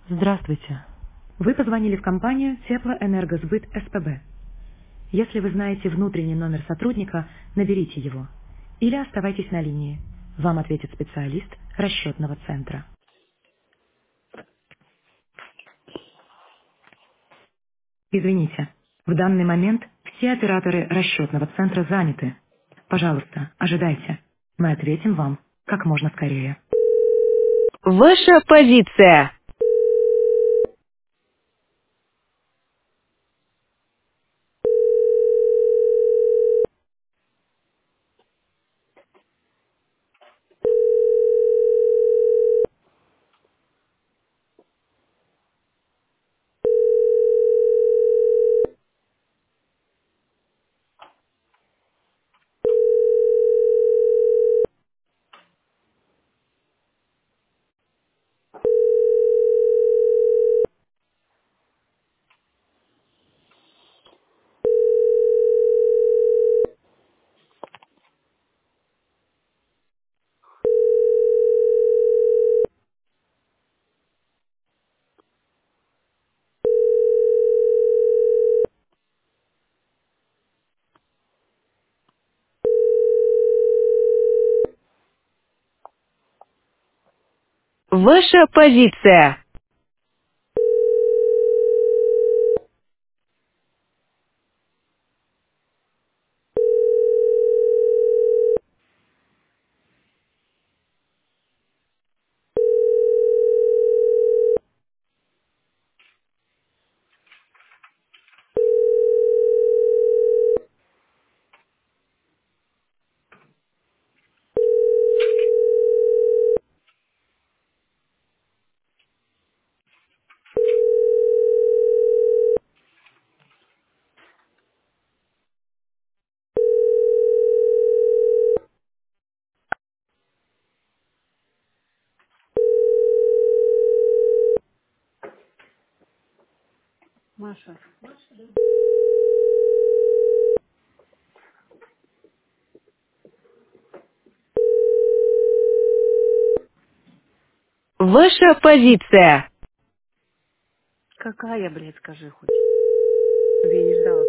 Здравствуйте. Вы позвонили в компанию Теплоэнергосбыт СПБ. Если вы знаете внутренний номер сотрудника, наберите его. Или оставайтесь на линии. Вам ответит специалист расчетного центра. Извините, в данный момент все операторы расчетного центра заняты. Пожалуйста, ожидайте. Мы ответим вам как можно скорее. Ваша позиция. Ваша позиция. Маша, Ваша позиция. какая, блядь, скажи хоть, чтобы я не ждала.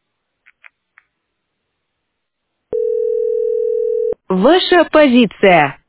Ваша позиция.